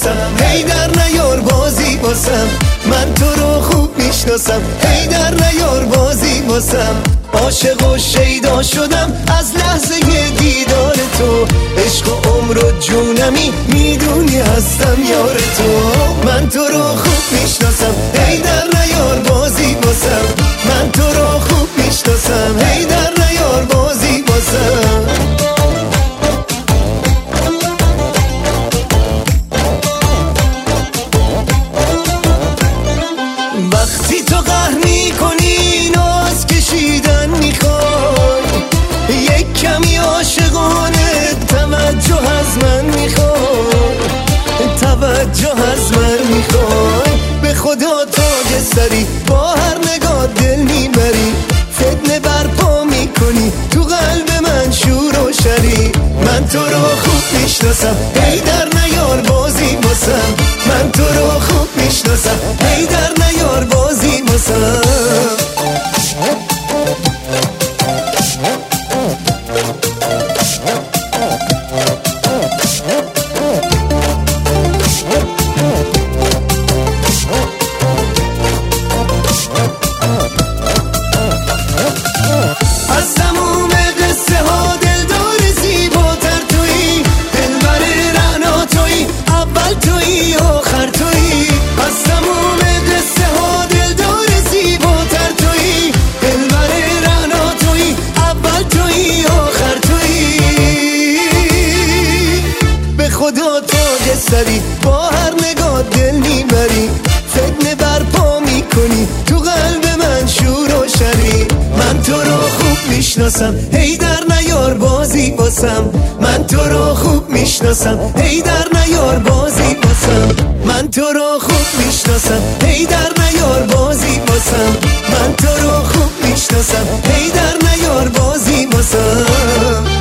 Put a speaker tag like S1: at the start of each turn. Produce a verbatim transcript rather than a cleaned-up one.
S1: میشناسم، هی در نیار بازی واسم، من تو رو خوب میشناسم، هی در نیار بازی واسم. عاشق و شیدا شدم از لحظه دیدار تو، عشق و عمر و جونمی میدونی هستم یار تو. من تو رو خوب میشناسم، هی در نیار بازی واسم، من تو رو خوب میشناسم، هی در نیار بازی واسم. وقتی تو قهر میکنی ناز کشیدن میخوای، یک کمی عاشقانه توجه از من میخوای، توجه از من میخوای. به خدا تاج سری با هر نگاه دل میبری، فتنه برپا میکنی تو قلب من شور و شری. من تو رو خوب میشناسم، هی در نیار بازی واسم، من تو رو خوب میشناسم، هی در نیار بازی واسم. از تموم قصه ها دلدار زیباتر تویی، دلبر رعنا تویی، اول تویی آخر تویی. از تموم قصه ها دلدار زیباتر تویی، دلبر رعنا تویی، اول تویی آخر تویی. به خدا تاج سری با هر نگاه دل میبری، فتنه برپا میکنی تو قلب من شور و شری. من تو رو خوب میشناسم، هی در نیار بازی واسم، من تو رو خوب میشناسم، هی در نیار بازی واسم، من تو رو خوب میشناسم، هی در نیار بازی واسم، من تو رو خوب میشناسم، هی در نیار بازی واسم.